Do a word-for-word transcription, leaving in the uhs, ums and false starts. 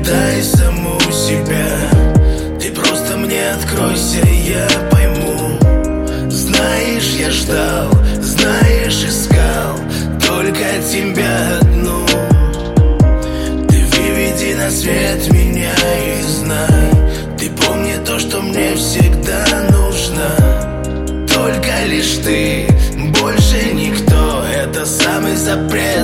дай саму себя. Ты просто мне откройся, я пойму. Знаешь, я ждал, знаешь, искал только тебя одну. Ты выведи на свет меня и знай, ты помни то, что мне всегда нужно. Только лишь ты, больше никто. Это самый запрет.